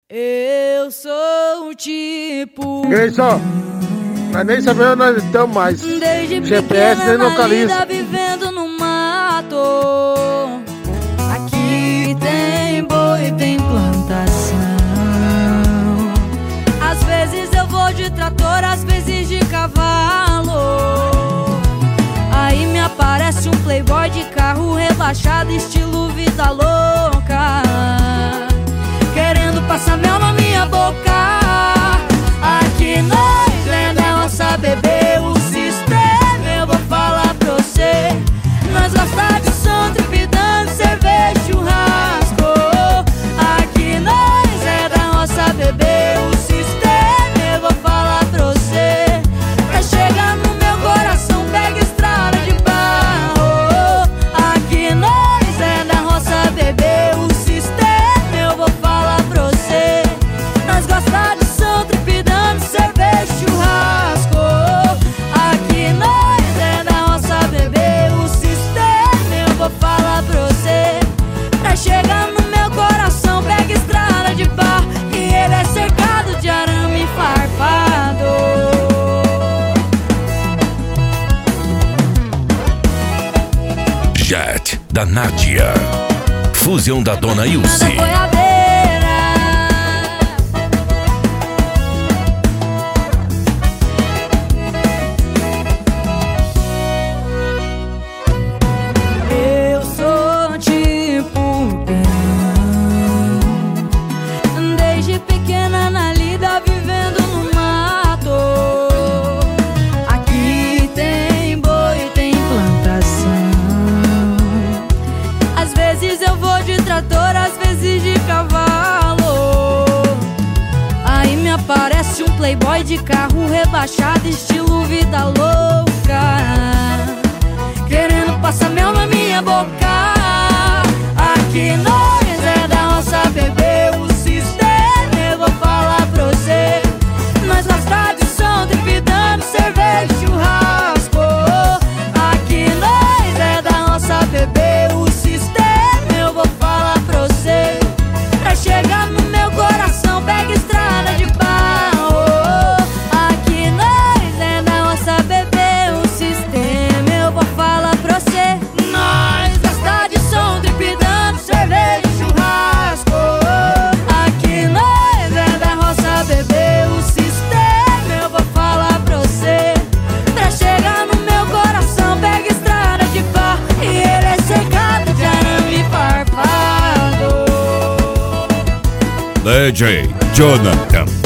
Eu sou o tipo. E aí, só? Nós nem sabemos onde nós estamos mais. Desde GPS nem pequena localiza. na vida, vivendo no mato. Aqui tem boi, tem plantação. Às vezes eu vou de trator, às vezes de cavalo. Aí me aparece um playboy de carro rebaixado, estilo vida louca, querendo passar mel na minha boca. Aqui nós é da nossa bebê, o sistema eu vou falar pra você. Nós gosta de som, tripidando, cerveja, churrasco. Aqui nós é da nossa bebê, o sistema eu vou falar pra você. Pra chegar no meu coração, pega estrada de barro. Aqui nós é da nossa bebê, o sistema eu vou falar pra você. Nós gosta de som, tripidando, cerveja, churrasco. Aqui nós é da nossa bebê, o sistema eu vou falar pra você. Pra chegar no meu coração, pega estrada de barro, e ele é cercado de arame farpado. Jet da Nádia, fusão da Dona Ilse. Eu sou tipo peão, desde pequena na lida, vivendo no mato. Aqui tem boi, tem plantação. Às vezes eu vou de trator, às vezes de cavalo. Aí me aparece um playboy de carro rebaixado, estilo vida louca, querendo passar mel na minha boca. Aqui nós é da nossa bebê, o sistema eu vou falar pra você. Nós gosta de som, tripidando, cerveja, churrasco. Aqui nós é da nossa bebê, o sistema eu vou falar pra você. Pra chegar no meu coração, pega estrada de barro. Aqui nós é da nossa bebê, o sistema eu vou falar pra você. Nós gosta de som, tripidando, cerveja, churrasco. Aqui nós é da nossa bebê, o sistema eu vou falar pra você. Pra chegar no meu coração, pega estrada de barro, e ele é cercado de arame farpado. DJ Jonathan.